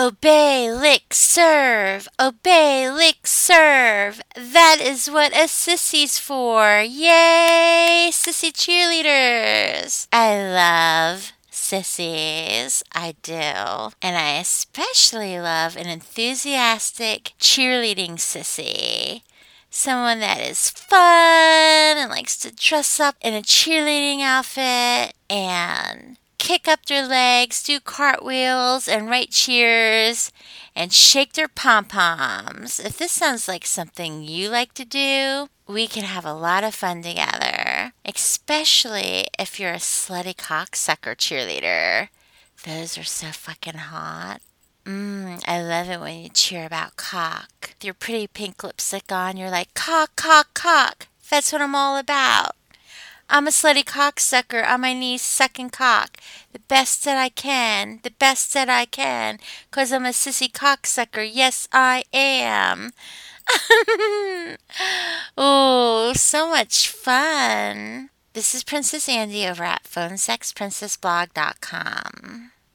Obey, lick, serve. Obey, lick, serve. That is what a sissy's for. Yay, sissy cheerleaders. I love sissies. I do. And I especially love an enthusiastic cheerleading sissy. Someone that is fun and likes to dress up in a cheerleading outfit and kick up their legs, do cartwheels, and write cheers, and shake their pom-poms. If this sounds like something you like to do, we can have a lot of fun together, especially if you're a slutty cocksucker cheerleader. Those are so fucking hot. I love it when you cheer about cock. With your pretty pink lipstick on, you're like, cock, cock, cock. That's what I'm all about. I'm a slutty cocksucker on my knees sucking cock. The best that I can. The best that I can. 'Cause I'm a sissy cocksucker. Yes, I am. Oh, so much fun. This is Princess Andy over at PhoneSexPrincessBlog.com.